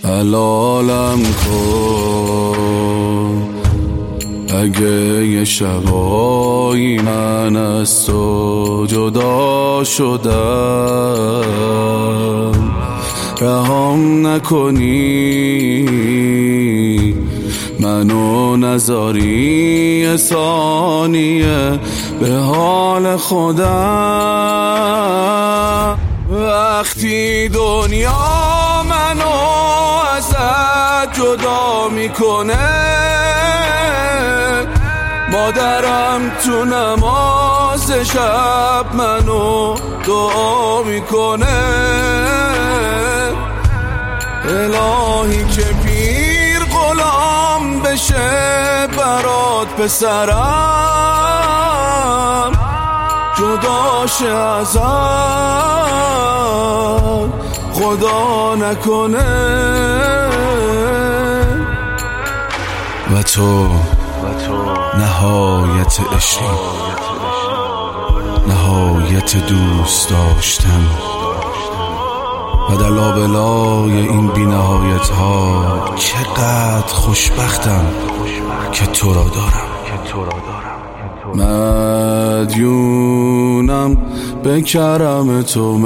حلالم کن اگه یه شبایی من از تو جدا شدم، رهام نکنی منو نذاری ثانیه به حال خودم. وقتی دنیا منو ازت جدا میکنه، مادرم تو نماز شب منو دعا میکنه. الهی که پیر غلام بشه برات پسرم، جدا شه ازت خدا نکنه. و تو نهایت عشقی، نهایت دوست داشتن و در لابلای این بی نهایت ها چقدر خوشبختم که تو را دارم. مدیونم به کرم تو،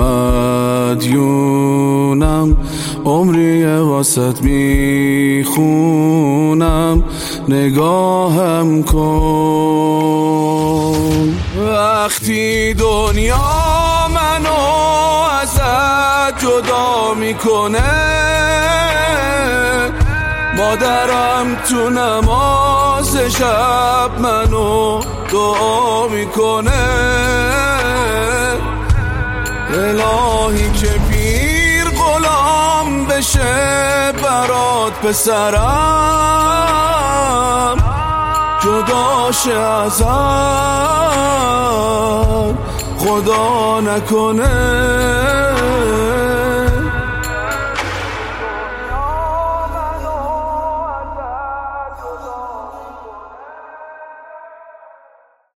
مدیونم عمری واسط میخونم، نگاهم کن. وقتی دنیا منو ازت جدا میکنه، مادرم تو نماز شب منو دعا میکنه. الهی که پیر غلام بشه برات پسرم، جدا شه ازت خدا نکنه.